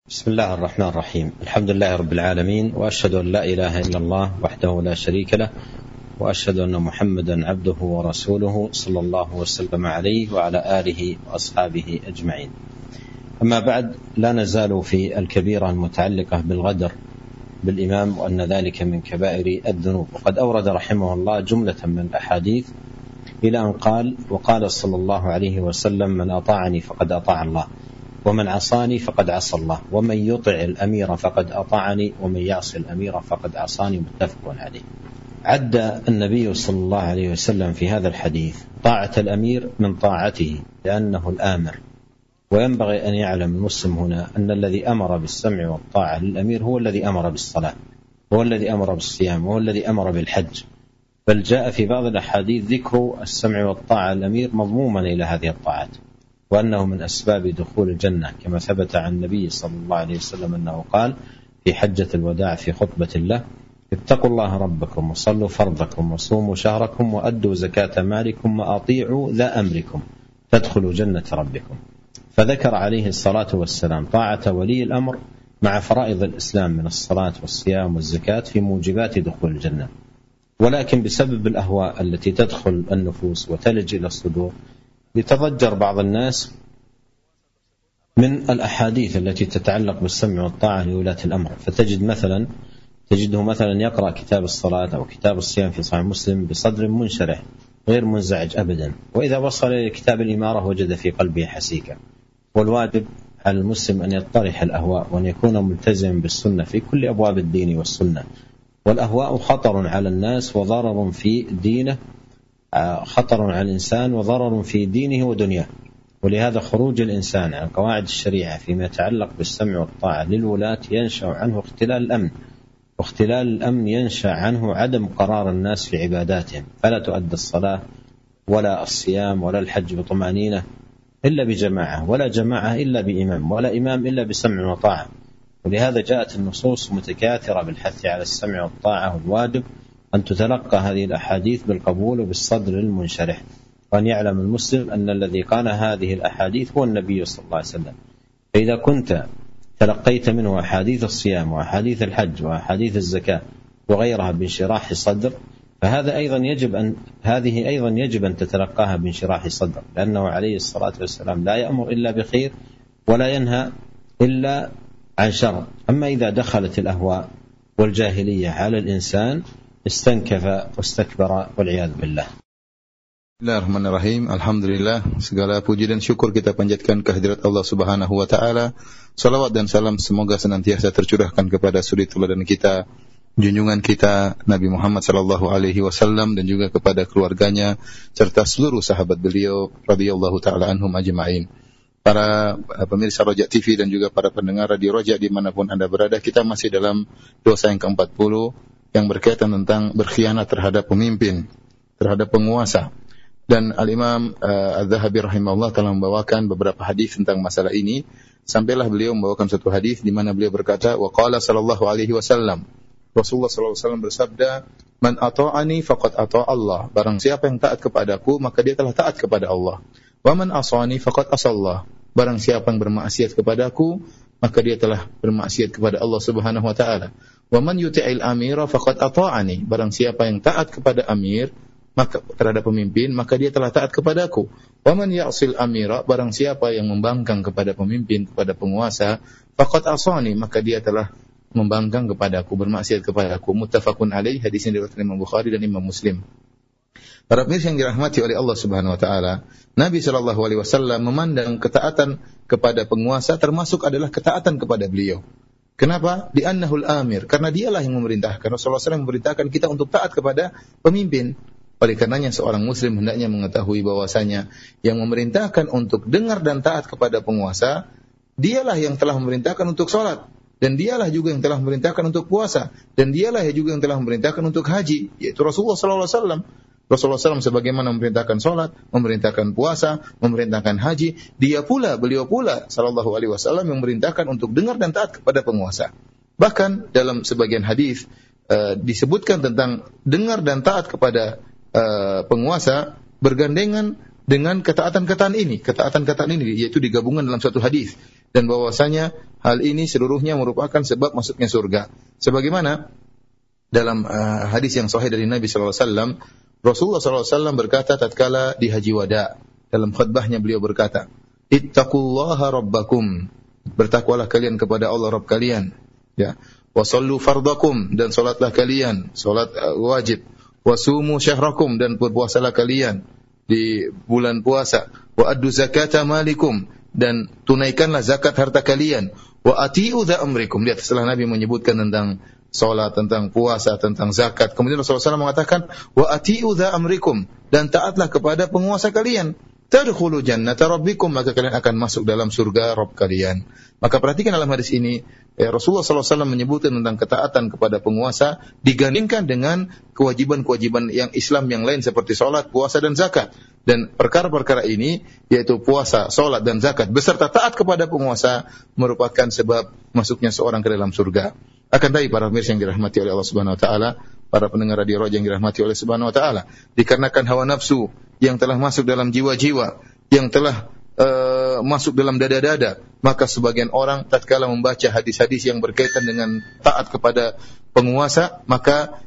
بسم الله الرحمن الرحيم. الحمد لله رب العالمين، وأشهد أن لا إله إلا الله وحده لا شريك له، وأشهد أن محمدا عبده ورسوله صلى الله وسلم عليه وعلى آله وأصحابه أجمعين. أما بعد، لا نزال في الكبيرة المتعلقة بالغدر بالإمام، وأن ذلك من كبائر الذنوب. وقد أورد رحمه الله جملة من الأحاديث إلى أن قال: وقال صلى الله عليه وسلم: من أطاعني فقد أطاع الله، ومن عصاني فقد عصى الله، ومن يطع الأمير فقد أطاعني، ومن يعصي الأمير فقد عصاني. متفق عليه. عد النبي صلى الله عليه وسلم في هذا الحديث طاعة الأمير من طاعته لأنه الآمر. وينبغي أن يعلم المسلم هنا أن الذي أمر بالسمع والطاعة للأمير هو الذي أمر بالصلاة، هو الذي أمر بالصيام، وهو الذي أمر بالحج. بل جاء في بعض الأحاديث ذكر السمع والطاعة للأمير مضموما إلى هذه الطاعات، وأنه من أسباب دخول الجنة، كما ثبت عن النبي صلى الله عليه وسلم أنه قال في حجة الوداع في خطبة له: اتقوا الله ربكم وصلوا فرضكم وصوموا شهركم وأدوا زكاة مالكم وأطيعوا ذا أمركم تدخلوا جنة ربكم. فذكر عليه الصلاة والسلام طاعة ولي الأمر مع فرائض الإسلام من الصلاة والصيام والزكاة في موجبات دخول الجنة. ولكن بسبب الأهواء التي تدخل النفوس وتلج إلى الصدور، يتضجر بعض الناس من الأحاديث التي تتعلق بالسمع والطاعة لولاة الأمر، تجده مثلا يقرأ كتاب الصلاة أو كتاب الصيام في صحيح مسلم بصدر منشرح غير منزعج أبدا، وإذا وصل إلى كتاب الإمارة وجد في قلبه حسيكا. والواجب على المسلم أن يطرح الأهواء وأن يكون ملتزما بالسنة في كل أبواب الدين والسنة. والأهواء خطر على الناس وضرر في دينه، خطر على الإنسان وضرر في دينه ودنياه. ولهذا خروج الإنسان عن قواعد الشريعة فيما يتعلق بالسمع والطاعة للولاة ينشأ عنه اختلال الأمن، واختلال الأمن ينشأ عنه عدم قرار الناس في عباداتهم، فلا تؤدى الصلاة ولا الصيام ولا الحج بطمأنينة إلا بجماعة، ولا جماعة إلا بإمام، ولا إمام إلا بسمع وطاعة. ولهذا جاءت النصوص متكاثرة بالحث على السمع والطاعة. والواجب أن تتلقى هذه الأحاديث بالقبول وبالصدر المنشرح، وأن يعلم المسلم أن الذي قال هذه الأحاديث هو النبي صلى الله عليه وسلم. فإذا كنت تلقيت منه أحاديث الصيام وأحاديث الحج وأحاديث الزكاة وغيرها بانشراح صدر، هذه أيضا يجب أن تتلقاها بانشراح صدر، لأنه عليه الصلاة والسلام لا يأمر إلا بخير ولا ينهى إلا عن شر. أما إذا دخلت الأهواء والجاهلية على الإنسان استنكف واستكبر والعياذ بالله. Bismillahirrahmanirrahim. Alhamdulillah, segala puji dan syukur kita panjatkan kehadirat Allah Subhanahu wa taala. Salawat dan salam semoga senantiasa tercurahkan kepada suri teladan kita, junjungan kita Nabi Muhammad sallallahu alaihi wasallam, dan juga kepada keluarganya serta seluruh sahabat beliau radhiyallahu taala anhum ajma'in. Para pemirsa Roja TV dan juga para pendengar Radio Roja dimanapun Anda berada, kita masih dalam dosa yang ke-40 yang berkaitan tentang berkhianat terhadap pemimpin, terhadap penguasa. Dan Al-Imam Al-Zahabi rahimahullah telah membawakan beberapa hadis tentang masalah ini, sampailah beliau membawakan satu hadis di mana beliau berkata, wa qala sallallahu alaihi wasallam, Rasulullah sallallahu alaihi wasallam bersabda, man ata'ani faqad ata'a Allah, barang siapa yang taat kepadaku maka dia telah taat kepada Allah. Wa man asani faqad asallah, barang siapa yang bermaksiat kepadaku maka dia telah bermaksiat kepada Allah Subhanahu wa taala. Wa man yuti'il amira faqad ata'ani, barang siapa yang taat kepada amir, maka terhadap pemimpin, maka dia telah taat kepadaku. Wa man ya'sil amira, barang siapa yang membangkang kepada pemimpin, kepada penguasa, faqad asani, maka dia telah membangkang kepadaku, bermaksiat kepadaku. Muttafaqun alaih, hadis yang diriwayatkan Imam Bukhari dan Imam Muslim. Para pemirsa yang dirahmati oleh Allah Subhanahu wa taala, Nabi sallallahu alaihi wasallam memandang ketaatan kepada penguasa termasuk adalah ketaatan kepada beliau. Kenapa? Li'annahul amir, karena dialah yang memerintahkan. Rasulullah SAW memerintahkan kita untuk taat kepada pemimpin. Oleh karenanya seorang muslim hendaknya mengetahui bahwasanya yang memerintahkan untuk dengar dan taat kepada penguasa, dialah yang telah memerintahkan untuk salat, dan dialah juga yang telah memerintahkan untuk puasa, dan dialah juga yang telah memerintahkan untuk haji, yaitu Rasulullah sallallahu alaihi wasallam. Rasulullah SAW sebagaimana memerintahkan salat, memerintahkan puasa, memerintahkan haji, beliau pula sallallahu alaihi wasallam yang memerintahkan untuk dengar dan taat kepada penguasa. Bahkan dalam sebagian hadis disebutkan tentang dengar dan taat kepada penguasa bergandengan dengan ketaatan-ketaatan ini, yaitu digabungkan dalam satu hadis, dan bahwasanya hal ini seluruhnya merupakan sebab masuknya surga. Sebagaimana dalam hadis yang sahih dari Nabi sallallahu alaihi wasallam, Rasulullah sallallahu alaihi wasallam berkata tatkala di haji wada, dalam khutbahnya beliau berkata, "Ittaqullaha rabbakum." Bertakwalah kalian kepada Allah Rabb kalian, ya. Wa sallu fardakum, dan salatlah kalian, salat wajib. Wa sumu syahrakum, dan berpuasalah kalian di bulan puasa. Wa addu zakata malikum, dan tunaikanlah zakat harta kalian. Wa ati'u dha amrikum. Lihat, setelah Nabi menyebutkan tentang salat, tentang puasa, tentang zakat, kemudian Rasulullah SAW mengatakan wa ati'u dha amrikum, dan taatlah kepada penguasa kalian. Tadkhulu jannata rabbikum, maka kalian akan masuk dalam surga Rabb kalian. Maka perhatikan dalam hadis ini, Rasulullah SAW menyebutkan tentang ketaatan kepada penguasa digandingkan dengan kewajiban-kewajiban yang Islam yang lain seperti salat, puasa dan zakat. Dan perkara-perkara ini, yaitu puasa, salat dan zakat beserta taat kepada penguasa, merupakan sebab masuknya seorang ke dalam surga. Akan tetapi para pemirsa yang dirahmati oleh Allah Subhanahu wa taala, para pendengar radio Roja yang dirahmati oleh Subhanahu wa taala, dikarenakan hawa nafsu yang telah masuk dalam jiwa-jiwa, yang telah masuk dalam dada-dada, maka sebagian orang tatkala membaca hadis-hadis yang berkaitan dengan taat kepada penguasa, maka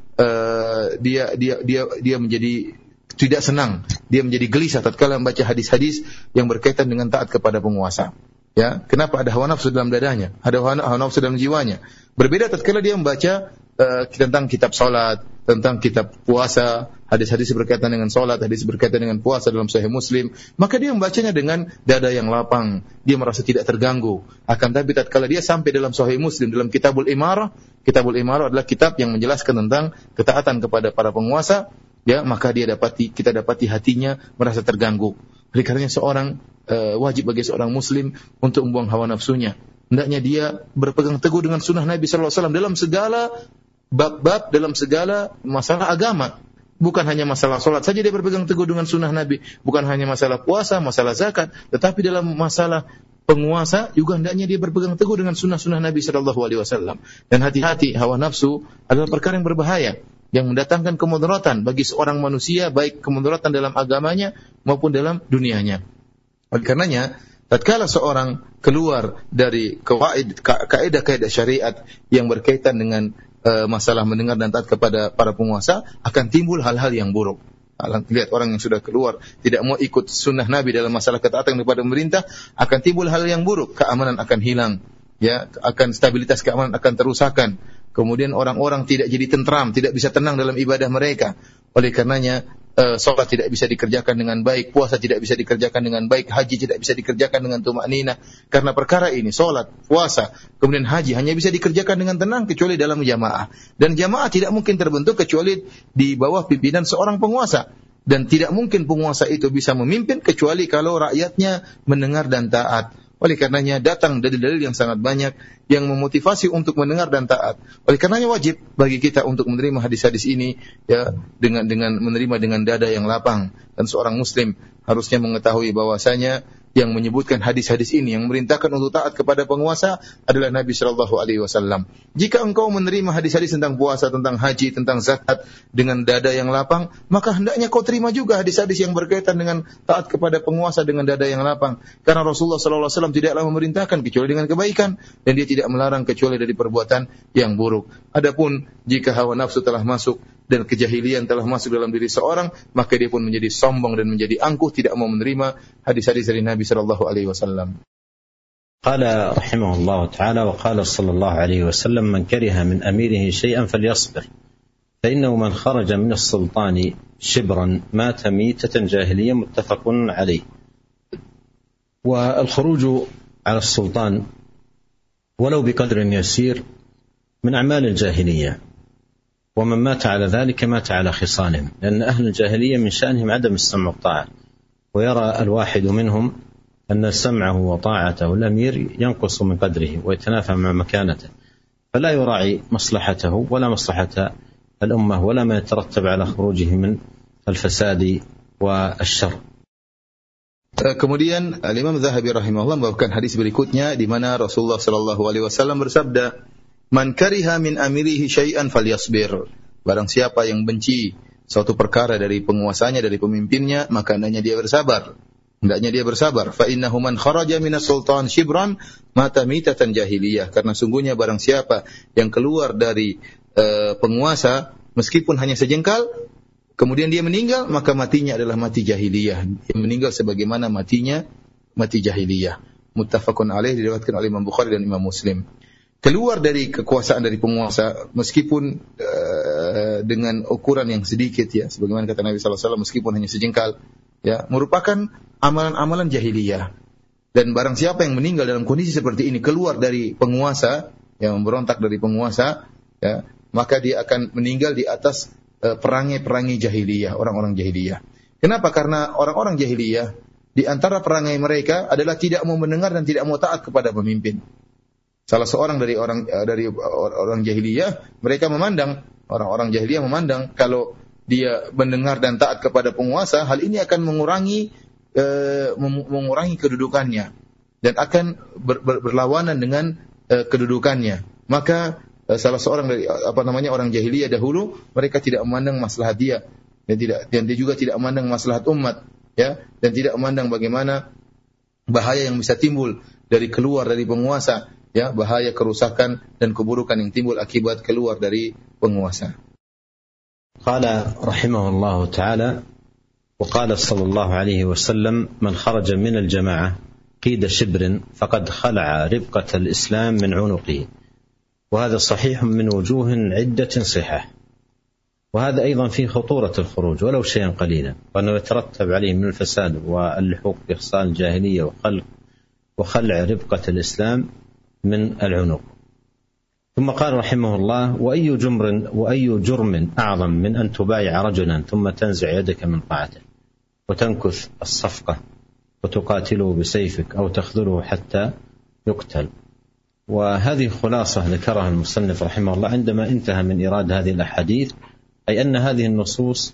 dia menjadi tidak senang, dia menjadi gelisah tatkala membaca hadis-hadis yang berkaitan dengan taat kepada penguasa. Ya, kenapa? Ada hawa nafsu dalam dadanya, ada hawa nafsu dalam jiwanya. Berbeda tatkala dia membaca tentang kitab salat, tentang kitab puasa, hadis-hadis berkaitan dengan salat, hadis berkaitan dengan puasa dalam Sahih Muslim, maka dia membacanya dengan dada yang lapang, dia merasa tidak terganggu. Akan tapi tatkala dia sampai dalam Sahih Muslim, dalam Kitabul Imarah adalah kitab yang menjelaskan tentang ketaatan kepada para penguasa, ya, maka kita dapati hatinya merasa terganggu. Oleh karenanya seorang wajib bagi seorang muslim untuk membuang hawa nafsunya. Hendaknya dia berpegang teguh dengan sunnah Nabi sallallahu alaihi wasallam dalam segala bab-bab, dalam segala masalah agama. Bukan hanya masalah salat saja dia berpegang teguh dengan sunnah Nabi, bukan hanya masalah puasa, masalah zakat, tetapi dalam masalah penguasa juga hendaknya dia berpegang teguh dengan sunnah-sunnah Nabi sallallahu alaihi wasallam. Dan hati-hati, hawa nafsu adalah perkara yang berbahaya, yang mendatangkan kemudaratan bagi seorang manusia, baik kemudaratan dalam agamanya maupun dalam dunianya. Oleh karenanya, tatkala seorang keluar dari kaidah-kaidah syariat yang berkaitan dengan masalah mendengar dan taat kepada para penguasa, akan timbul hal-hal yang buruk. Lihat, orang yang sudah keluar tidak mau ikut sunnah Nabi dalam masalah ketaatan kepada pemerintah, akan timbul hal yang buruk. Keamanan akan hilang, ya, akan stabilitas keamanan akan terusakkan. Kemudian orang-orang tidak jadi tentram, tidak bisa tenang dalam ibadah mereka. Oleh karenanya salat tidak bisa dikerjakan dengan baik, puasa tidak bisa dikerjakan dengan baik, haji tidak bisa dikerjakan dengan tumakninah. Karena perkara ini, salat, puasa, kemudian haji hanya bisa dikerjakan dengan tenang kecuali dalam jamaah. Dan jamaah tidak mungkin terbentuk kecuali di bawah pimpinan seorang penguasa. Dan tidak mungkin penguasa itu bisa memimpin kecuali kalau rakyatnya mendengar dan taat. Oleh karenanya datang dalil-dalil yang sangat banyak yang memotivasi untuk mendengar dan taat. Oleh karenanya wajib bagi kita untuk menerima hadis-hadis ini, ya, dengan menerima dengan dada yang lapang. Dan seorang muslim harusnya mengetahui bahwasanya yang menyebutkan hadis-hadis ini, yang memerintahkan untuk taat kepada penguasa adalah Nabi sallallahu alaihi wasallam. Jika engkau menerima hadis-hadis tentang puasa, tentang haji, tentang zakat dengan dada yang lapang, maka hendaknya kau terima juga hadis-hadis yang berkaitan dengan taat kepada penguasa dengan dada yang lapang. Karena Rasulullah sallallahu alaihi wasallam tidaklah memerintahkan kecuali dengan kebaikan, dan dia tidak melarang kecuali dari perbuatan yang buruk. Adapun jika hawa nafsu telah masuk dan kejahilian telah masuk dalam diri seorang, maka dia pun menjadi sombong dan menjadi angkuh, tidak mau menerima hadis-hadis dari Nabi sallallahu alaihi wasallam. Qala rahimahullah ta'ala wa qala sallallahu alaihi wasallam man kariha min amirihi shay'an falyasbir fa innahu man kharaja min as-sultani shibran mata mitatan jahiliyyah muttafaqun alayh. Wa al-khuruj 'ala as-sultan walau biqadrin yasir min a'mal al-jahiliyyah. ومن مات على ذلك مات على خصالهم لأن أهل الجاهلية من شأنهم عدم السمع والطاعة ويرى الواحد منهم أن سمعه وطاعته الأمير ينقص من قدره ويتنافى مع مكانته فلا يراعي مصلحته ولا مصلحة الأمة ولا ما يترتب على خروجه من الفساد والشر. Kemudian Imam Zahabi rahimahullah membawakan hadis berikutnya di mana Rasulullah sallallahu alaihi wasallam bersabda, "Man kariha min amirihi syai'an falyasbir." Barang siapa yang benci suatu perkara dari penguasanya, dari pemimpinnya, maka hendaknya dia bersabar. Hendaknya dia bersabar. Fa innahu man kharaja minas sultan shibran mata mitatan jahiliyah. Karena sungguhnya barang siapa yang keluar dari penguasa meskipun hanya sejengkal, kemudian dia meninggal, maka matinya adalah mati jahiliyah. Dia meninggal sebagaimana matinya mati jahiliyah. Muttafaqun alaih, diriwayatkan oleh Imam Bukhari dan Imam Muslim. Keluar dari kekuasaan dari penguasa meskipun dengan ukuran yang sedikit, ya, sebagaimana kata Nabi sallallahu alaihi wasallam, meskipun hanya sejengkal, ya, merupakan amalan-amalan jahiliyah. Dan barang siapa yang meninggal dalam kondisi seperti ini, keluar dari penguasa, yang memberontak dari penguasa, ya, maka dia akan meninggal di atas perangai-perangai jahiliyah, orang-orang jahiliyah. Kenapa? Karena orang-orang jahiliyah di antara perangai mereka adalah tidak mau mendengar dan tidak mau taat kepada pemimpin. Salah seorang dari orang jahiliyah, mereka memandang, orang-orang jahiliyah memandang kalau dia mendengar dan taat kepada penguasa, hal ini akan mengurangi kedudukannya dan akan berlawanan dengan kedudukannya. Maka salah seorang dari orang jahiliyah dahulu, mereka tidak memandang maslahat dia dan dia juga tidak memandang maslahat umat, ya, dan tidak memandang bagaimana bahaya yang bisa timbul dari keluar dari penguasa, ya, bahaya kerusakan dan keburukan yang timbul akibat keluar dari penguasa. Qala rahimahullahu ta'ala wa qala sallallahu alaihi wasallam man kharaja min al-jama'ah qida shibrin faqad khala'a ribqat al-islam min 'unuqihi wa hadha sahih min wujuh 'iddatin sihah wa hadha aidan fi khuturah al-khuruj walau shay'an qalilan wa annahu yatarattab alayhi min al-fasad wa al-luhuq bi khsal al-jahiliyyah wa khal'a ribqat al-islam من العنق. ثم قال رحمه الله وأي جرم أعظم من أن تبايع رجلا ثم تنزع يدك من طاعته وتنكث الصفقة وتقاتله بسيفك أو تخذله حتى يقتل. وهذه خلاصة ذكرها المصنف رحمه الله عندما انتهى من إيراد هذه الأحاديث، أي أن هذه النصوص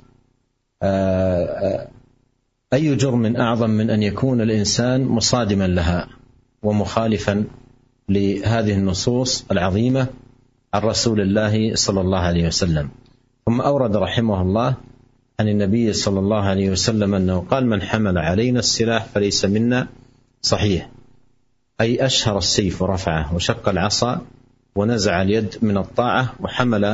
أي جرم أعظم من أن يكون الإنسان مصادما لها ومخالفا لهذه النصوص العظيمة عن رسول الله صلى الله عليه وسلم. ثم أورد رحمه الله عن النبي صلى الله عليه وسلم أنه قال من حمل علينا السلاح فليس منا، صحيح، أي أشهر السيف ورفعه وشق العصا ونزع اليد من الطاعة وحمل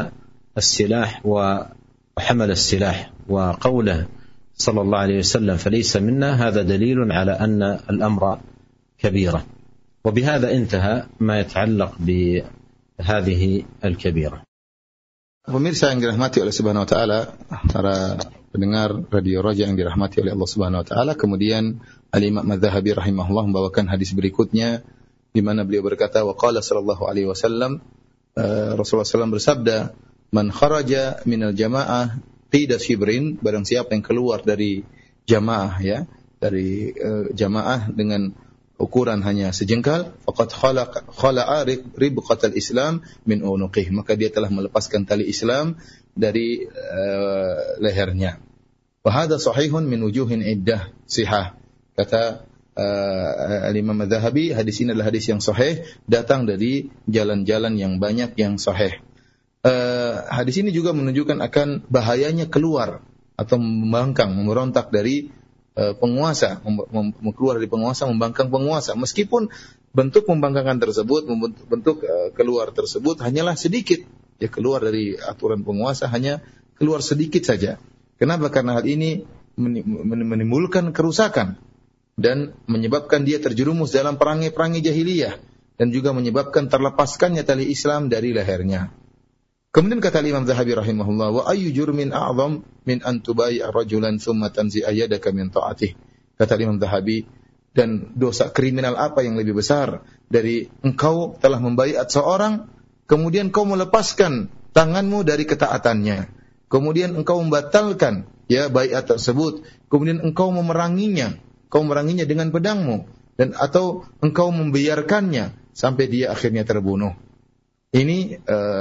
السلاح وقوله صلى الله عليه وسلم فليس منا، هذا دليل على أن الأمر كبيرة. وبهذا انتهى ما يتعلق بهذه الكبيرة. Pemirsa yang dirahmati oleh Subhanahu wa taala, para pendengar Radio Raja yang dirahmati oleh Allah Subhanahu wa taala, kemudian Al-Imam Az-Zahabi rahimahullah membawakan hadis berikutnya di mana beliau berkata, wa qala sallallahu alaihi wasallam, Rasulullah SAW bersabda, man kharaja minal jamaah qida shibrin, barang siapa yang keluar dari jamaah, ya, dari jamaah dengan ukuran hanya sejengkal, faqad khala'a ribqatal Islam min unuqih, maka dia telah melepaskan tali Islam dari lehernya. Wa hadha sahihun min wujuhin iddah sihah. Kata Al-Imam Az-Zahabi, hadis ini adalah hadis yang sahih, datang dari jalan-jalan yang banyak yang sahih. Hadis ini juga menunjukkan akan bahayanya keluar atau membangkang, memberontak dari penguasa, keluar dari penguasa, membangkang penguasa, meskipun bentuk membangkangkan tersebut, bentuk keluar tersebut hanyalah sedikit, ya, keluar dari aturan penguasa hanya keluar sedikit saja. Kenapa? Karena hal ini menimbulkan kerusakan dan menyebabkan dia terjerumus dalam perangai-perangai jahiliyah dan juga menyebabkan terlepaskannya tali Islam dari lehernya. Kemudian kata Imam Zahabi rahimahullah, wa ayyu jurmin a'zam min an tubayya rajulan thumma tanzi'a yadaka min ta'atih. Kata Imam Zahabi, dan dosa kriminal apa yang lebih besar dari engkau telah membaiat seorang, kemudian kau melepaskan tanganmu dari ketaatannya, kemudian engkau membatalkan, ya, baiat tersebut, kemudian engkau memeranginya dengan pedangmu, dan atau engkau membiarkannya sampai dia akhirnya terbunuh. Ini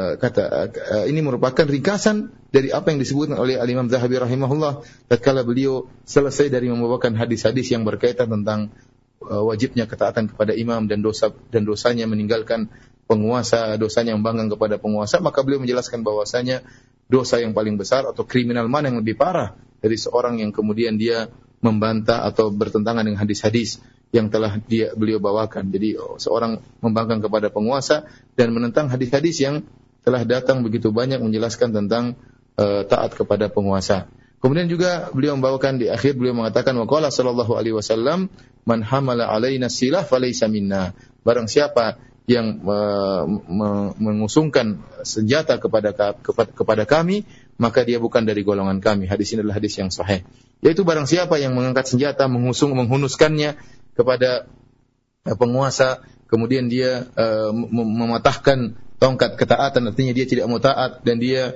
ini merupakan ringkasan dari apa yang disebutkan oleh Al-Imam Zahabi rahimahullah tatkala beliau selesai dari membawakan hadis-hadis yang berkaitan tentang wajibnya ketaatan kepada imam dan dosanya meninggalkan penguasa, dosanya membangkang kepada penguasa, maka beliau menjelaskan bahwasanya dosa yang paling besar atau kriminal mana yang lebih parah dari seorang yang kemudian dia membantah atau bertentangan dengan hadis-hadis yang telah beliau bawakan. Jadi seorang membangkang kepada penguasa dan menentang hadis-hadis yang telah datang begitu banyak menjelaskan tentang taat kepada penguasa. Kemudian juga beliau membawakan di akhir, beliau mengatakan waqala sallallahu alaihi wasallam man hamala alaina silah falaysa minna. Barang siapa yang mengusungkan senjata kepada kami, maka dia bukan dari golongan kami. Hadis ini adalah hadis yang sahih. Yaitu barang siapa yang mengangkat senjata, menghunuskannya kepada penguasa, kemudian dia mematahkan tongkat ketaatan, artinya dia tidak mau taat dan dia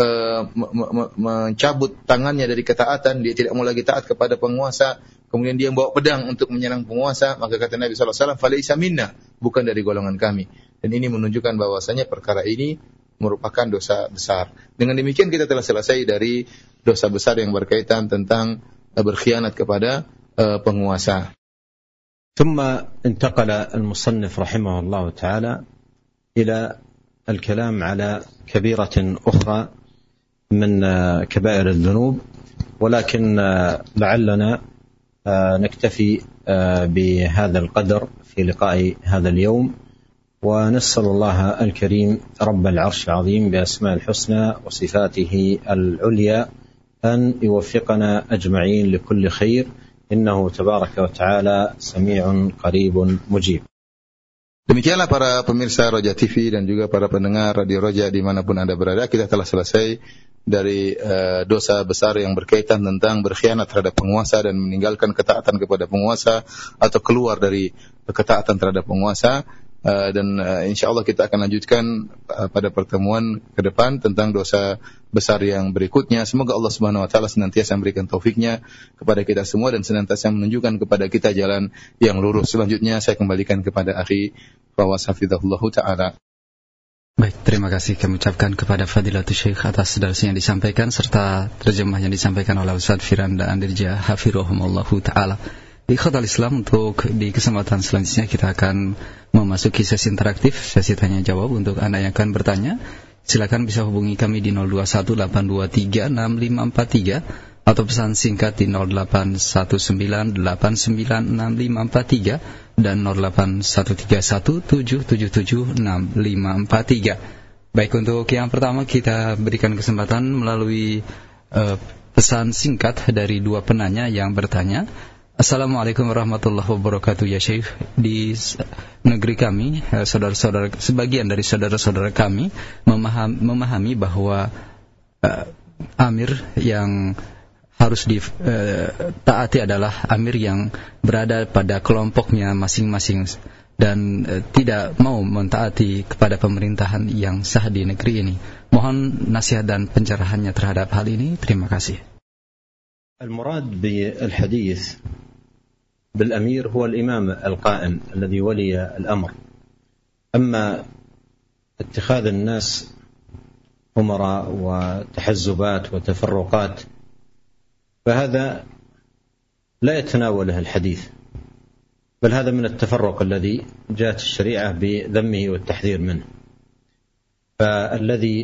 mencabut tangannya dari ketaatan, dia tidak mau lagi taat kepada penguasa, kemudian dia membawa pedang untuk menyerang penguasa, maka kata Nabi SAW, falaysa minna, bukan dari golongan kami. Dan ini menunjukkan bahwasanya perkara ini merupakan dosa besar. Dengan demikian kita telah selesai dari dosa besar yang berkaitan tentang berkhianat kepada penguasa. ثم انتقل المصنف رحمه الله تعالى إلى الكلام على كبيرة أخرى من كبائر الذنوب، ولكن لعلنا نكتفي بهذا القدر في لقاء هذا اليوم، ونسأل الله الكريم رب العرش العظيم بأسماء الحسنى وصفاته العليا أن يوفقنا أجمعين لكل خير، إنه تبارك وتعالى سميع قريب مجيب. Demikianlah para pemirsa Roja TV dan juga para pendengar Radio Roja dimanapun Anda berada, kita telah selesai dari dosa besar yang berkaitan tentang berkhianat terhadap penguasa dan meninggalkan ketaatan kepada penguasa atau keluar dari ketaatan terhadap penguasa. Dan insyaallah kita akan lanjutkan pada pertemuan ke depan tentang dosa besar yang berikutnya. Semoga Allah Subhanahu wa taala senantiasa memberikan taufiknya kepada kita semua dan senantiasa menunjukkan kepada kita jalan yang lurus. Selanjutnya saya kembalikan kepada akhi Fawaz hafizahullah taala. Baik, terima kasih kami ucapkan kepada Fadilatul Syekh atas darah yang disampaikan serta terjemah yang disampaikan oleh Ustaz Firanda Andirja hafizahumullah taala. Di Khatal Islam, untuk di kesempatan selanjutnya kita akan memasuki sesi interaktif, sesi tanya jawab. Untuk Anda yang akan bertanya, silakan bisa hubungi kami di 0218236543 atau pesan singkat di 0819896543 dan 08131776543. Baik, untuk yang pertama kita berikan kesempatan melalui pesan singkat dari dua penanya yang bertanya. Assalamualaikum warahmatullahi wabarakatuh ya Syekh. Di negeri kami, saudara-saudara, sebagian dari saudara-saudara kami memahami bahwa amir yang harus ditaati adalah amir yang berada pada kelompoknya masing-masing dan tidak mau mentaati kepada pemerintahan yang sah di negeri ini. Mohon nasihat dan pencerahannya terhadap hal ini. Terima kasih. المراد بالحديث بالأمير هو الإمام القائم الذي ولي الأمر، أما اتخاذ الناس أمراء وتحزبات وتفرقات فهذا لا يتناوله الحديث، بل هذا من التفرق الذي جاءت الشريعة بذمه والتحذير منه. فالذي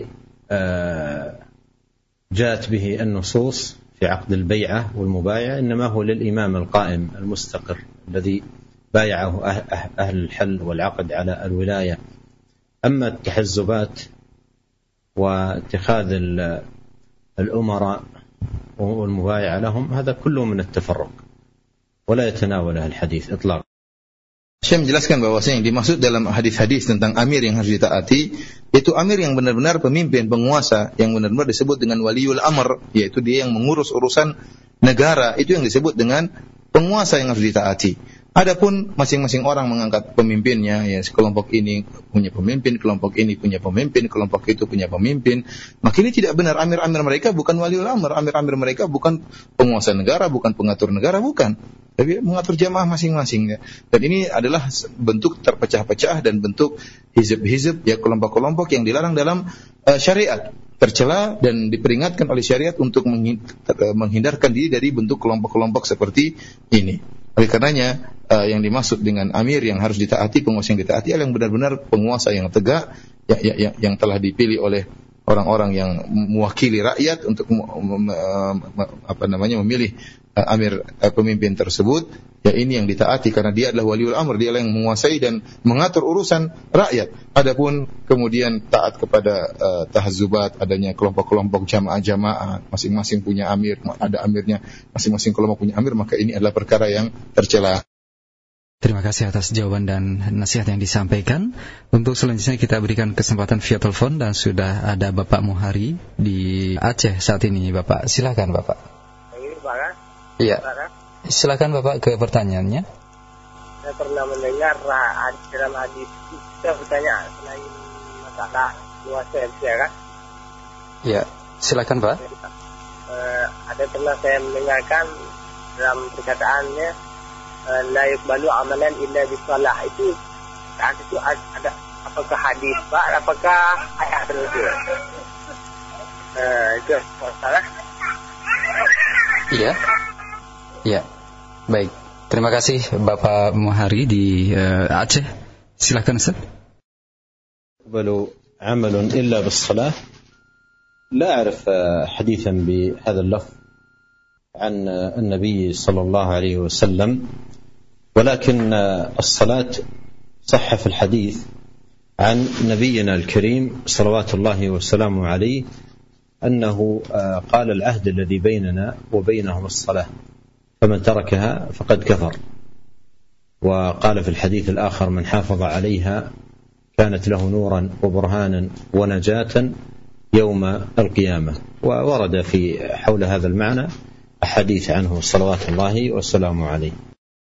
جاءت به النصوص في عقد البيعة والمبايعة إنما هو للإمام القائم المستقر الذي بايعه أهل الحل والعقد على الولاية. أما التحزبات واتخاذ الأمراء والمبايعة لهم هذا كله من التفرق ولا يتناوله الحديث إطلاقا. Syekh menjelaskan bahwasanya yang dimaksud dalam hadis-hadis tentang amir yang harus ditaati itu amir yang benar-benar pemimpin, penguasa, yang benar-benar disebut dengan waliul amr, yaitu dia yang mengurus urusan negara, itu yang disebut dengan penguasa yang harus ditaati. Adapun masing-masing orang mengangkat pemimpinnya, ya kelompok ini punya pemimpin, kelompok ini punya pemimpin, kelompok itu punya pemimpin, maka ini tidak benar. Amir-amir mereka bukan waliul amr, amir-amir mereka bukan penguasa negara, bukan pengatur negara, bukan. Tapi mengatur jamaah masing-masing. Ya. Dan ini adalah bentuk terpecah-pecah dan bentuk hizb-hizb, ya kelompok-kelompok yang dilarang dalam syariat, tercela dan diperingatkan oleh syariat untuk menghindarkan diri dari bentuk kelompok-kelompok seperti ini. Oleh karenanya yang dimaksud dengan amir yang harus ditaati, penguasa yang ditaati adalah yang benar-benar penguasa yang tegak, yang telah dipilih oleh orang-orang yang mewakili rakyat untuk memilih pemimpin tersebut, ya ini yang ditaati karena dia adalah waliul amr, dia yang menguasai dan mengatur urusan rakyat. Adapun kemudian taat kepada tahazzubat, adanya kelompok-kelompok jamaah-jamaah, masing-masing punya amir, ada amirnya, masing-masing kelompok punya amir, maka ini adalah perkara yang tercela. Terima kasih atas jawaban dan nasihat yang disampaikan. Untuk selanjutnya kita berikan kesempatan via telepon dan sudah ada Bapak Muhari di Aceh saat ini. Bapak, silakan Bapak. Iya. Silakan Bapak ke pertanyaannya. Saya pernah mendengar dalam hadis kita bertanya selain masalah puasa ya kan? Iya. Silakan Pak. Ada pernah saya mendengarkan dalam perkataannya la yuqbalu amalan illa bisalah, itu ada apakah hadis Pak, apakah ayat tertentu? Itu masalah. Iya. Ya, baik. Terima kasih Bapak Muhari di Aceh. Silakan Ustaz. يقبل عمل إلا بالصلاة. لا أعرف حديثا بهذا اللفظ عن النبي صلى الله عليه وسلم، ولكن الصلاة صح في الحديث عن نبينا الكريم صلوات الله وسلامه عليه أنه قال العهد الذي بيننا وبينهم الصلاة، فمن تركها فقد كفر. وقال في الحديث الآخر من حافظ عليها كانت له نورا وبرهانا ونجاة يوم القيامة. وورد في حول هذا المعنى أحاديث عنه صلوات الله وسلامه عليه.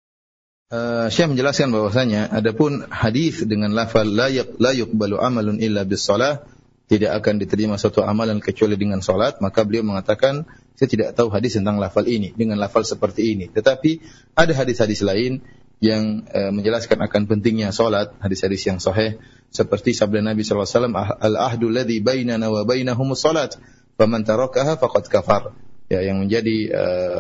Syekh menjelaskan bahwasanya adapun hadis dengan lafal la yuqbalu amalun illa bis-shalah, tidak akan diterima suatu amalan kecuali dengan salat, maka beliau mengatakan saya tidak tahu hadis tentang lafal ini dengan lafal seperti ini. Tetapi ada hadis-hadis lain yang menjelaskan akan pentingnya salat, hadis-hadis yang sahih seperti sabda Nabi sallallahu alaihi wasallam, al-ahdu alladhi bainana wa bainahumus salat, faman tarakaha faqad kafar. Ya, yang menjadi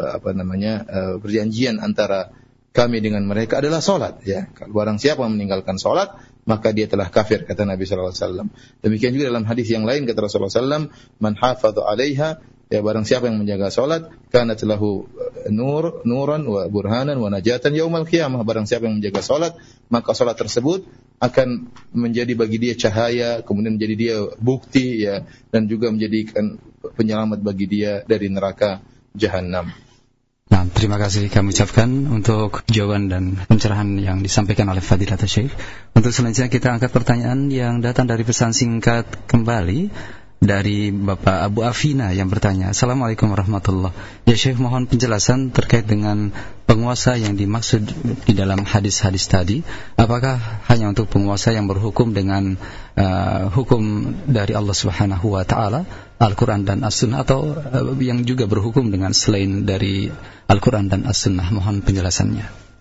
perjanjian antara kami dengan mereka adalah salat, ya. Barang siapa meninggalkan salat, maka dia telah kafir, kata Nabi sallallahu alaihi wasallam. Demikian juga dalam hadis yang lain kata Rasulullah sallallahu alaihi wasallam, man hafadha 'alaiha, ya barang siapa yang menjaga salat, kanat lahu nuran wa burhanan wa najatan yaumal qiyamah. Barang siapa yang menjaga salat, maka salat tersebut akan menjadi bagi dia cahaya, kemudian menjadi dia bukti, ya, dan juga menjadikan penyelamat bagi dia dari neraka jahanam. Nah, terima kasih kami ucapkan untuk jawaban dan pencerahan yang disampaikan oleh Fadilatul Syekh. Untuk selanjutnya kita angkat pertanyaan yang datang dari pesan singkat kembali dari Bapak Abu Afina yang bertanya, Assalamualaikum warahmatullahi wabarakatuh. Ya Syekh, mohon penjelasan terkait dengan penguasa yang dimaksud di dalam hadis-hadis tadi. Apakah hanya untuk penguasa yang berhukum dengan hukum dari Allah Subhanahu wa taala, Al-Quran dan As-Sunnah, atau yang juga berhukum dengan selain dari Al-Quran dan As-Sunnah? Mohon penjelasannya.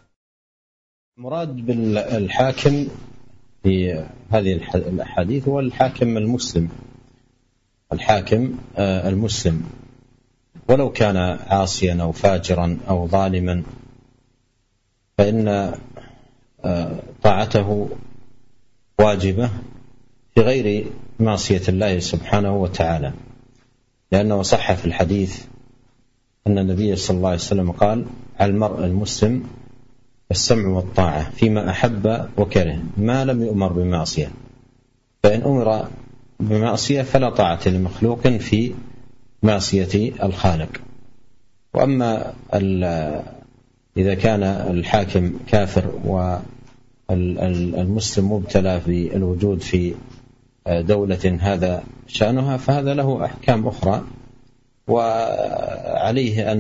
Murad bil hakim fi hadhihi al-ahadith huwa al-hakim al-muslim. الحاكم المسلم ولو كان عاصيا أو فاجرا أو ظالما فإن طاعته واجبة في غير معصية الله سبحانه وتعالى، لأنه صح في الحديث أن النبي صلى الله عليه وسلم قال على المرء المسلم السمع والطاعة فيما أحب وكره ما لم يؤمر بمعصية، فإن أمر بمعصية فلا طاعة لمخلوق في معصية الخالق. وأما إذا كان الحاكم كافر والمسلم مبتلى في الوجود في دولة هذا شأنها فهذا له أحكام أخرى، وعليه أن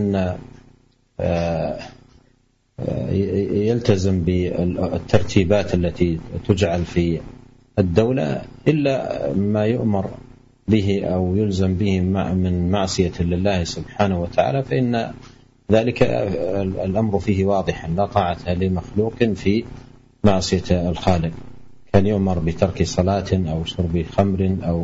يلتزم بالترتيبات التي تجعل في الدولة إلا ما يؤمر به أو يلزم به من معصية لله سبحانه وتعالى، فإن ذلك الأمر فيه واضحا، لا طاعة لمخلوق في معصية الخالق. كان يؤمر بترك صلاة أو شرب خمر أو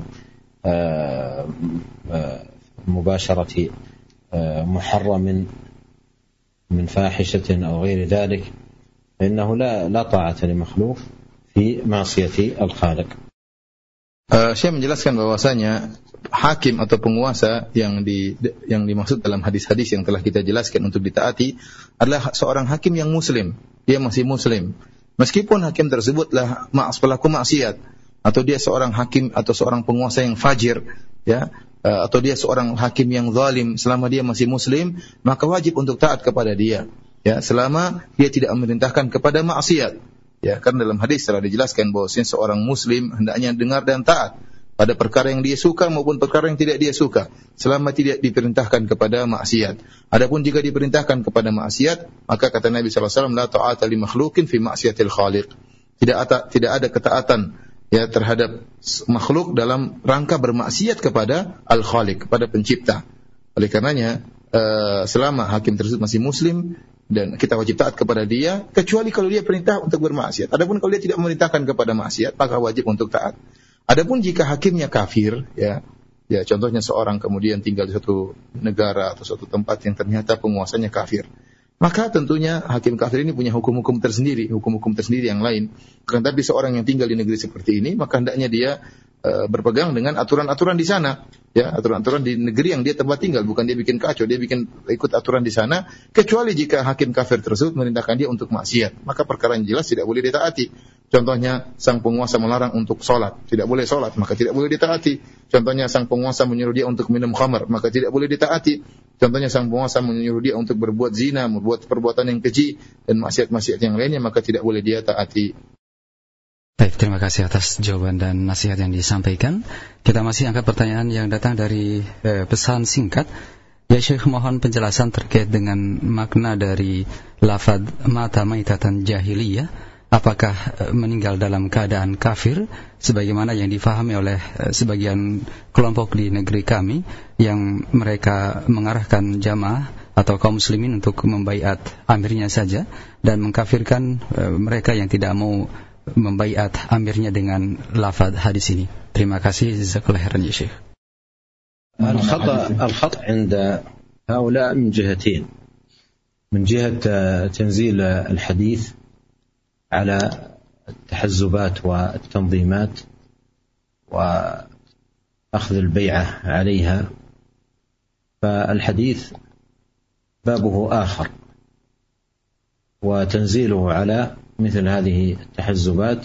مباشرة محرم من فاحشة أو غير ذلك، فإنه لا طاعة لمخلوق في معصية الخالق. Saya menjelaskan bahwasanya hakim atau penguasa yang dimaksud dalam hadis-hadis yang telah kita jelaskan untuk ditaati adalah seorang hakim yang muslim. Dia masih muslim. Meskipun hakim tersebutlah pelaku maksiat, atau dia seorang hakim atau seorang penguasa yang fajir, ya, atau dia seorang hakim yang zalim, selama dia masih muslim, maka wajib untuk taat kepada dia. Ya, selama dia tidak memerintahkan kepada maksiat. Ya, karena dalam hadis telah dijelaskan bahwasanya seorang muslim hendaknya dengar dan taat pada perkara yang dia suka maupun perkara yang tidak dia suka, selama tidak diperintahkan kepada maksiat. Adapun jika diperintahkan kepada maksiat, maka kata Nabi sallallahu alaihi wasallam, la ta'ata li makhluqin fi maksiatil khaliq. Tidak ada ketaatan ya terhadap makhluk dalam rangka bermaksiat kepada al-khaliq, kepada pencipta. Oleh karenanya, selama hakim tersebut masih muslim dan kita wajib taat kepada dia, kecuali kalau dia perintah untuk bermaksiat. Adapun kalau dia tidak memerintahkan kepada maksiat, maka wajib untuk taat. Adapun jika hakimnya kafir, ya contohnya seorang kemudian tinggal di suatu negara atau suatu tempat yang ternyata penguasanya kafir, maka tentunya hakim kafir ini punya hukum-hukum tersendiri yang lain. Tetapi seorang yang tinggal di negeri seperti ini, maka hendaknya dia berpegang dengan aturan-aturan di sana, ya, aturan-aturan di negeri yang dia tempat tinggal, bukan dia bikin kacau, dia ikut aturan di sana, kecuali jika hakim kafir tersebut merintahkan dia untuk maksiat, maka perkara yang jelas tidak boleh ditaati. Contohnya sang penguasa melarang untuk sholat, tidak boleh sholat, maka tidak boleh ditaati. Contohnya sang penguasa menyuruh dia untuk minum khamar, maka tidak boleh ditaati. Contohnya sang penguasa menyuruh dia untuk berbuat zina, membuat perbuatan yang keji dan maksiat-maksiat yang lainnya, maka tidak boleh dia taati. Baik, terima kasih atas jawaban dan nasihat yang disampaikan. Kita masih angkat pertanyaan yang datang dari pesan singkat. Ya Syekh, mohon penjelasan terkait dengan makna dari lafaz mata maitatan jahiliyah. Apakah meninggal dalam keadaan kafir sebagaimana yang difahami oleh sebagian kelompok di negeri kami yang mereka mengarahkan jamaah atau kaum muslimin untuk membaiat amirnya saja dan mengkafirkan mereka yang tidak mau membaiat amirnya dengan lafaz hadis ini. Terima kasih, jazakallahu khairan ya Syekh. الخطأ عند هؤلاء من جهتين. من جهة تنزيل الحديث على التحزبات والتنظيمات وأخذ البيعة عليها، فالحديث بابه آخر، وتنزيله على مثل هذه التحزبات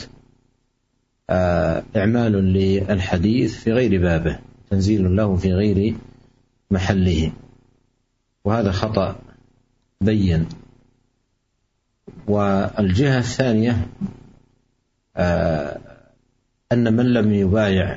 إعمال للحديث في غير بابه، تنزيل له في غير محله، وهذا خطأ بين. والجهة الثانية أن من لم يبايع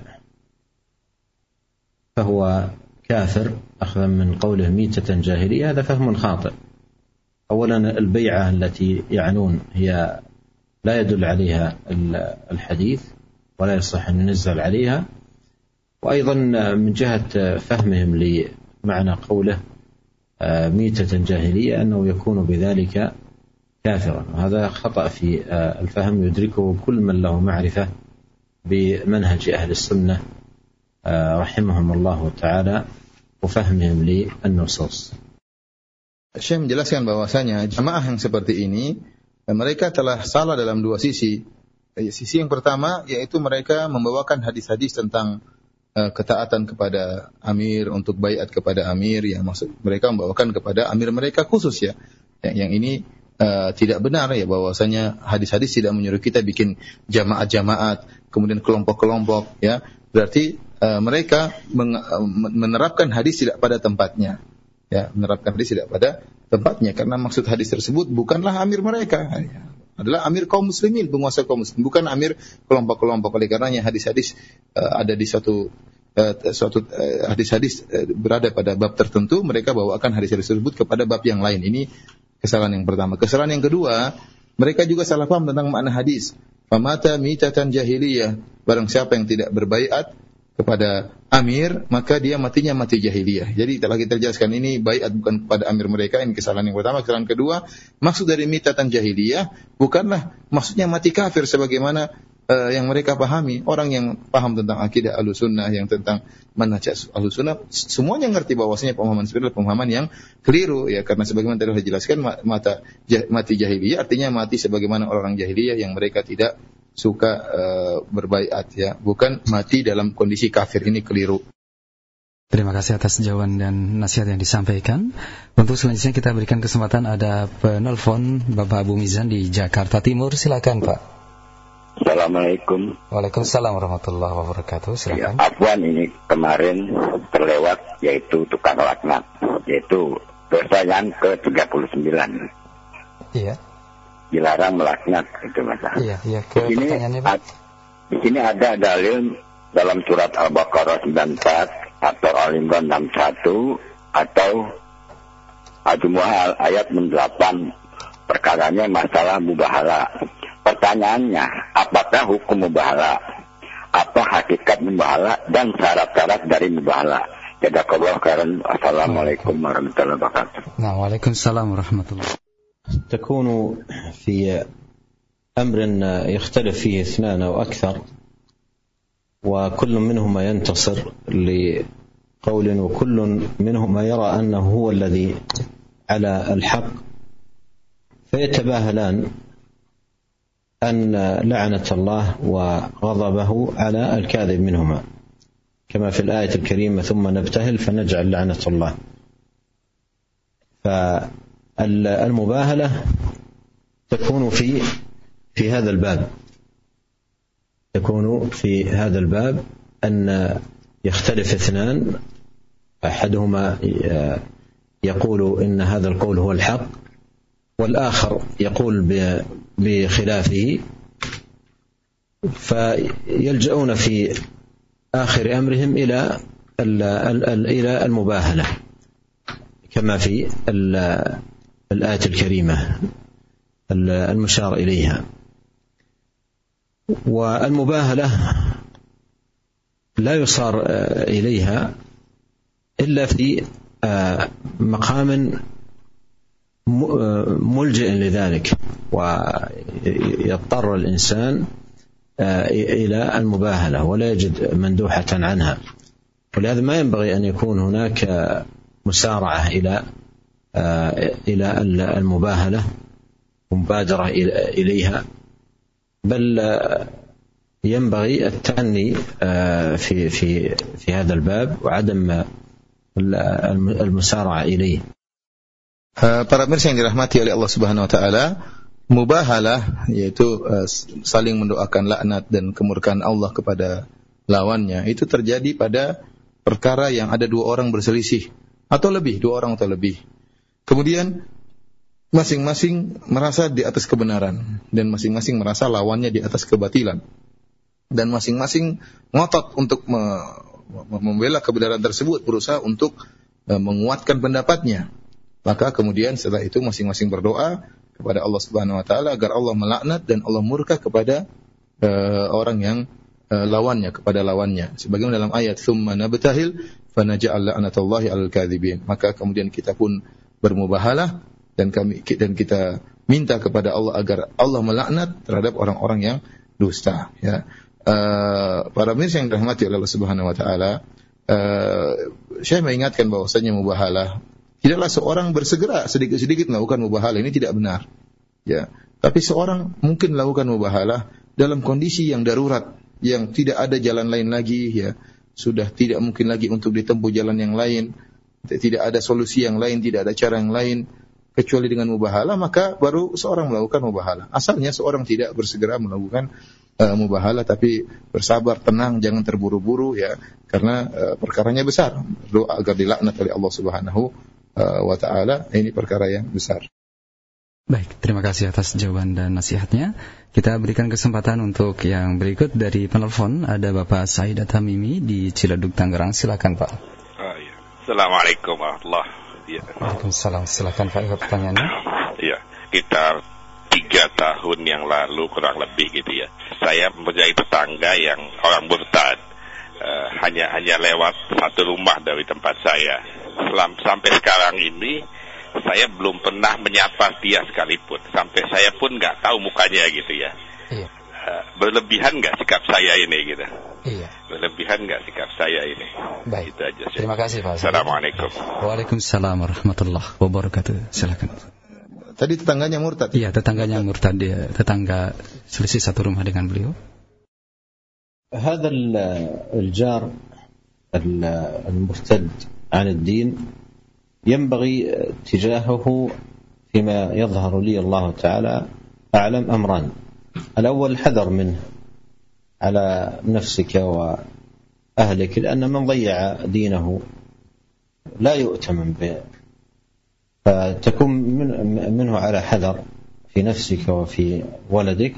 فهو كافر أخذا من قوله ميتة جاهلية، هذا فهم خاطئ. أولا البيعة التي يعنون هي لا يدل عليها الحديث ولا يصح أن ينزل عليها، وأيضا من جهة فهمهم لمعنى قوله ميتة جاهلية أنه يكون بذلك كافرا، وهذا خطأ في الفهم يدركه كل من له معرفة بمنهج أهل السنة رحمهم الله تعالى وفهمهم للنصوص. Syekh menjelaskan bahwasanya jamaah yang seperti ini mereka telah salah dalam dua sisi. Sisi yang pertama yaitu mereka membawakan hadis-hadis tentang ketaatan kepada amir, untuk baiat kepada amir, yang maksud mereka membawakan kepada amir mereka khusus, ya. Yang ini tidak benar, ya, bahwasanya hadis-hadis tidak menyuruh kita bikin jamaat-jamaat, kemudian kelompok-kelompok, ya. Berarti mereka menerapkan hadis tidak pada tempatnya. Ya, menerapkan hadis tidak pada tempatnya, karena maksud hadis tersebut bukanlah amir mereka, adalah amir kaum muslimin, penguasa kaum muslimin, bukan amir kelompok-kelompok. Oleh karenanya hadis-hadis ada di suatu hadis-hadis berada pada bab tertentu, mereka bawakan hadis-hadis tersebut kepada bab yang lain. Ini kesalahan yang pertama. Kesalahan yang kedua, mereka juga salah paham tentang makna hadis. Famata mitatan jahiliyah, barang siapa yang tidak berbaiat kepada amir, maka dia matinya mati jahiliyah. Jadi telah kita jelaskan, ini baiat bukan kepada amir mereka. Ini kesalahan yang pertama. Kesalahan kedua, maksud dari mitatan jahiliyah bukanlah maksudnya mati kafir sebagaimana yang mereka pahami. Orang yang paham tentang akidah Ahlussunnah, yang tentang manhaj Ahlussunnah, semuanya ngerti bahwasanya pemahaman seperti itu pemahaman yang keliru, ya, karena sebagaimana telah dijelaskan, mati jahiliyah artinya mati sebagaimana orang jahiliyah yang mereka tidak suka berbaiat ya, bukan mati dalam kondisi kafir. Ini keliru. Terima kasih atas jawaban dan nasihat yang disampaikan. Untuk selanjutnya kita berikan kesempatan, ada penelpon Bapak Abu Mizan di Jakarta Timur. Silakan Pak. Assalamualaikum. Waalaikumsalam warahmatullahi wabarakatuh. Silakan. Ya, Afwan, ini kemarin terlewat yaitu tukar laknat, yaitu dosa yang ke-39. Iya. Dilarang melaknat itu Mas. Iya. Pertanyaannya Pak. Di sini ada dalil dalam surat Al-Baqarah 94 atau Al-Imran 61 atau Al-Jumu'ah ayat 8. Perkaranya masalah mubahala. Pertanyaannya, apakah hukum mubahala? Apa hakikat mubahala dan syarat-syarat dari mubahala? Jazakallahu khairan. Assalamualaikum warahmatullahi wabarakatuh. Nah, waalaikumsalam warahmatullahi wabarakatuh. تكون في أمر يختلف فيه اثنان أو أكثر وكل منهما ينتصر لقول وكل منهما يرى أنه هو الذي على الحق فيتباهلان أن لعنة الله وغضبه على الكاذب منهما كما في الآية الكريمة ثم نبتهل فنجعل لعنة الله. فالمباهلة تكون في هذا الباب، يكون في هذا الباب أن يختلف اثنان، أحدهما يقول إن هذا القول هو الحق والآخر يقول بخلافه، فيلجؤون في آخر أمرهم إلى المباهلة كما في الآية الكريمة المشار إليها. والمباهلة لا يصار إليها إلا في مقام ملجئ لذلك، ويضطر الإنسان إلى المباهلة ولا يجد مندوحة عنها. ولهذا ما ينبغي أن يكون هناك مسارعة إلى المباهلة ومبادرة إليها، بل ينبغي التأني في هذا الباب وعدم المسارعة إليه. Para pemirsa yang dirahmati oleh Allah Subhanahu wa taala, mubahalah yaitu saling mendoakan laknat dan kemurkaan Allah kepada lawannya, itu terjadi pada perkara yang ada dua orang berselisih atau lebih, dua orang atau lebih. Kemudian masing-masing merasa di atas kebenaran dan masing-masing merasa lawannya di atas kebatilan, dan masing-masing ngotot untuk membela kebenaran tersebut, berusaha untuk menguatkan pendapatnya. Maka kemudian setelah itu masing-masing berdoa kepada Allah Subhanahu wa taala agar Allah melaknat dan Allah murka kepada orang yang lawannya, kepada lawannya. Sebagaimana dalam ayat tsumma nabtahil fanaj'al la'natallahi 'alal kadzibin. Maka kemudian kita pun bermubahalah dan kita minta kepada Allah agar Allah melaknat terhadap orang-orang yang dusta, ya. Para pemirsa yang dirahmati oleh Allah Subhanahu wa taala, saya mengingatkan bahwasanya mubahalah tidaklah seorang bersegera sedikit-sedikit melakukan mubahalah, ini tidak benar. Ya, tapi seorang mungkin melakukan mubahalah dalam kondisi yang darurat, yang tidak ada jalan lain lagi, ya. Sudah tidak mungkin lagi untuk ditempuh jalan yang lain, tidak ada solusi yang lain, tidak ada cara yang lain kecuali dengan mubahalah, maka baru seorang melakukan mubahalah. Asalnya seorang tidak bersegera melakukan mubahalah, tapi bersabar, tenang, jangan terburu-buru, ya, karena perkaranya besar. Doa agar dilaknat oleh Allah Subhanahu wa ta'ala, ini perkara yang besar. Baik, terima kasih atas jawaban dan nasihatnya. Kita berikan kesempatan untuk yang berikut dari penelpon. Ada Bapak Said Tamimi di Ciledug, Tangerang. Silakan Pak. Ya. Assalamualaikum warahmatullahi wabarakatuh. Waalaikumsalam. Silakan Pak, pertanyaannya. Ya, kita 3 tahun yang lalu kurang lebih gitu ya, saya mempunyai tetangga yang orang murtad, hanya lewat satu rumah dari tempat saya. Sampai sekarang ini saya belum pernah menyapa dia sekalipun, sampai saya pun nggak tahu mukanya gitu ya. Iya. Berlebihan nggak sikap saya ini gitu? Iya. Berlebihan nggak sikap saya ini? Baik. Itu aja. Terima kasih Pak. Assalamualaikum. Waalaikumsalam warahmatullahi wabarakatuh. Silakan. Tadi tetangganya murtad. Iya, tetangganya murtad, dia tetangga selisih satu rumah dengan beliau. هذا الجار المرتد عن الدين ينبغي تجاهه فيما يظهر لي الله تعالى أعلم أمران. الأول الحذر منه على نفسك وأهلك، لأن من ضيع دينه لا يؤتمن به، فتكون منه على حذر في نفسك وفي ولدك.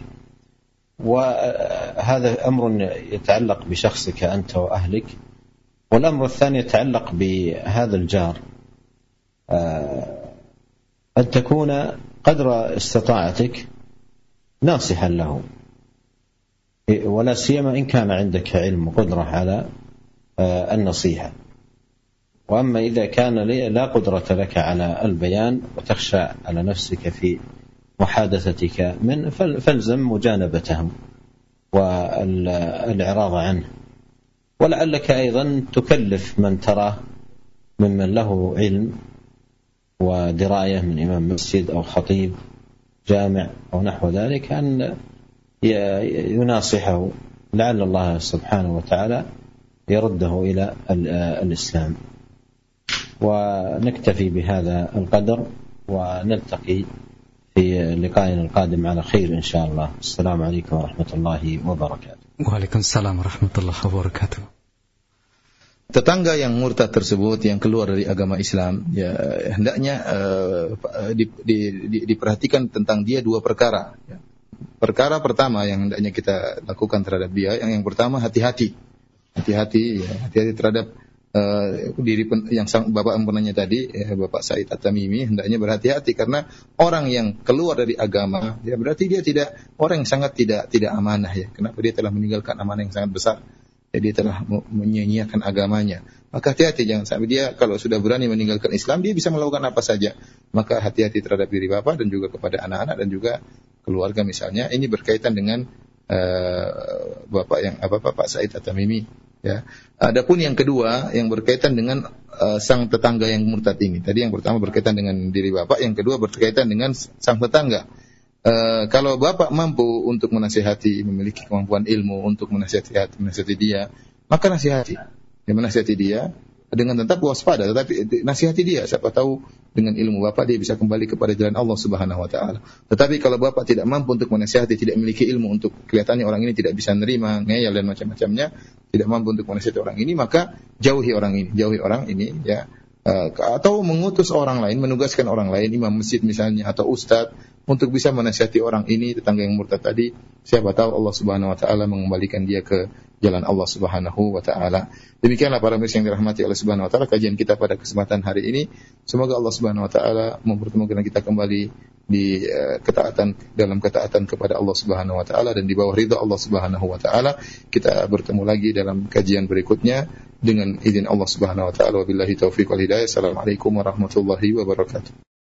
وهذا أمر يتعلق بشخصك أنت وأهلك. والأمر الثاني يتعلق بهذا الجار، أن تكون قدر استطاعتك ناصحا له، ولا سيما إن كان عندك علم وقدرة على النصيحة. وأما إذا كان لا قدرة لك على البيان وتخشى على نفسك في محادثتك منه، فالزم مجانبتهم والإعراض عنه. ولعلك أيضا تكلف من تراه ممن له علم ودراية من إمام مسجد أو خطيب جامع أو نحو ذلك أن يناصحه، لعل الله سبحانه وتعالى يرده إلى الإسلام. ونكتفي بهذا القدر، ونلتقي في لقائنا القادم على خير إن شاء الله. السلام عليكم ورحمة الله وبركاته. Waalaikumsalam warahmatullahi wabarakatuh. Tetangga yang murtad tersebut yang keluar dari agama Islam, ya hendaknya diperhatikan tentang dia dua perkara. Ya. Perkara pertama yang hendaknya kita lakukan terhadap dia, yang pertama hati-hati terhadap diri yang Bapak penanya tadi, Bapak Said At-Tamimi, hendaknya berhati-hati karena orang yang keluar dari agama, ya berarti dia tidak orang yang sangat tidak amanah ya. Kenapa? Dia telah meninggalkan amanah yang sangat besar. Ya, dia telah menyia-nyiakan agamanya. Maka hati-hati, jangan sampai dia kalau sudah berani meninggalkan Islam, dia bisa melakukan apa saja. Maka hati-hati terhadap diri Bapak dan juga kepada anak-anak dan juga keluarga misalnya. Ini berkaitan dengan Bapak Said At-Tamimi. Ya. Adapun yang kedua yang berkaitan dengan sang tetangga yang murtad ini. Tadi yang pertama berkaitan dengan diri Bapak, yang kedua berkaitan dengan sang tetangga. Kalau Bapak mampu untuk menasihati, memiliki kemampuan ilmu untuk menasihati dia, maka nasihati. Ya, menasihati dia dengan tetap waspada, tetapi nasihati dia. Siapa tahu dengan ilmu Bapak dia bisa kembali kepada jalan Allah Subhanahu wa taala. Tetapi kalau Bapak tidak mampu untuk menasihati, tidak memiliki ilmu untuk, kelihatannya orang ini tidak bisa nerima, ngeyel dan macam-macamnya, tidak mampu untuk menasihati orang ini, maka jauhi orang ini ya. Atau mengutus orang lain, menugaskan orang lain, imam masjid misalnya atau ustadz, untuk bisa menasihati orang ini, tetangga yang murtad tadi. Siapa tahu Allah Subhanahu wa taala mengembalikan dia ke jalan Allah Subhanahu wa taala. Demikianlah para pemirsa yang dirahmati Allah Subhanahu wa taala, kajian kita pada kesempatan hari ini. Semoga Allah Subhanahu wa taala mempertemukan kita kembali di dalam ketaatan kepada Allah Subhanahu wa taala dan di bawah ridha Allah Subhanahu wa taala. Kita bertemu lagi dalam kajian berikutnya dengan izin Allah Subhanahu wa taala. Wabillahi taufiq wal hidayah. Assalamualaikum warahmatullahi wabarakatuh.